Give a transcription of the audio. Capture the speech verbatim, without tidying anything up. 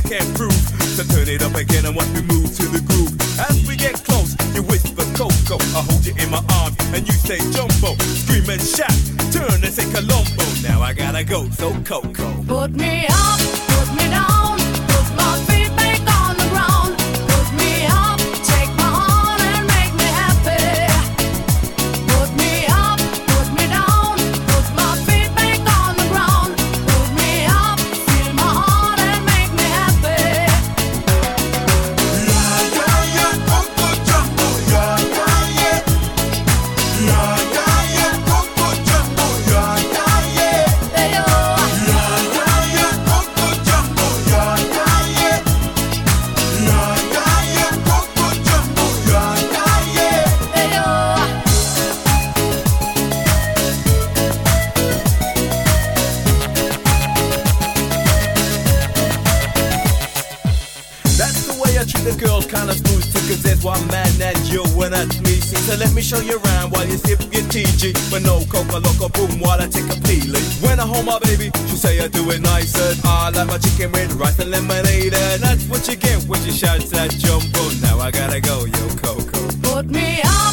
can't prove. So turn it up again and watch me move to the groove. As we get close, you whisper Coco. I hold you in my arms and you say Jumbo. Scream and shout, turn and say Colombo. Now I gotta go, so Coco. Put me up, put me down, put my feet back on the ground. Put me up, take my heart and make me happy. Put me up, put me down, put my feet back on the ground. Put me up, feel my heart and make me happy. Yeah, yeah, yeah, Coco Jumbo, yeah, yeah, yeah. Yeah, yeah, yeah, Coco Jumbo, yeah, yeah, yeah. Hey, oh. Yeah, yeah, yeah, Coco Jumbo, yeah, yeah, yeah. Yeah, yeah, yeah, Coco Jumbo, yeah, yeah, yeah. Hey, oh. That's the way I treat the girls, kinda smooth too, cause there's one man that you and that's me. See, so let me show you around while you sip your T G. But no coca loco boom while I take a peeling. When I hold my baby, she say I do it nice. And I like my chicken with rice and lemonade. And that's what you get when you shout that Jumbo. Now I gotta go, yo Coco. Put me up,